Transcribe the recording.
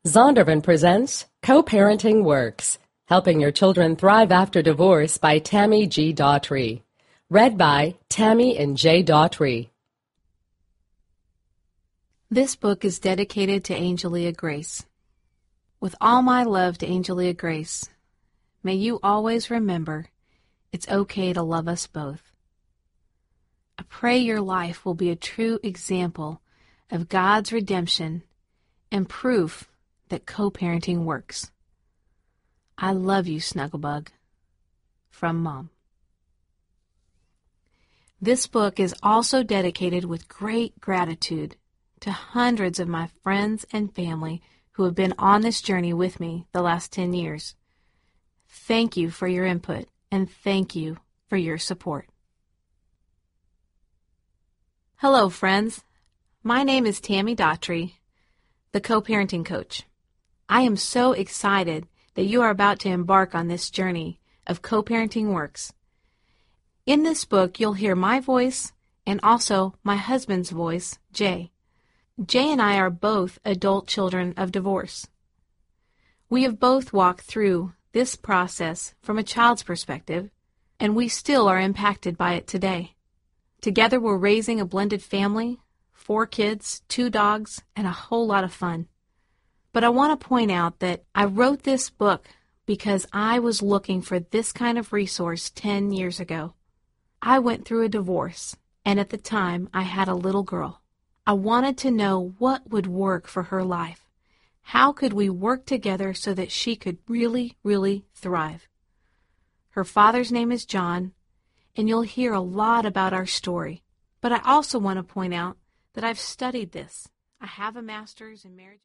Zondervan presents Co-Parenting Works, Helping Your Children Thrive After Divorce by Tammy G. Daughtry. Read by Tammy and J. Daughtry. This book is dedicated to Angelia Grace. With all my love to Angelia Grace, may you always remember it's okay to love us both. I pray your life will be a true example of God's redemption and proof that co-parenting works. I love you, Snugglebug. From Mom. This book is also dedicated with great gratitude to hundreds of my friends and family who have been on this journey with me the last 10 years. Thank you for your input, and thank you for your support. Hello, friends. My name is Tammy Daughtry, the co-parenting coach. I am so excited that you are about to embark on this journey of Co-Parenting Works. In this book, you'll hear my voice and also my husband's voice, Jay. Jay and I are both adult children of divorce. We have both walked through this process from a child's perspective, and we still are impacted by it today. Together, we're raising a blended family, 4 kids, 2 dogs, and a whole lot of fun. But I want to point out that I wrote this book because I was looking for this kind of resource 10 years ago. I went through a divorce, and at the time, I had a little girl. I wanted to know what would work for her life. How could we work together so that she could really, really thrive? Her father's name is John, and you'll hear a lot about our story. But I also want to point out that I've studied this. I have a master's in marriage.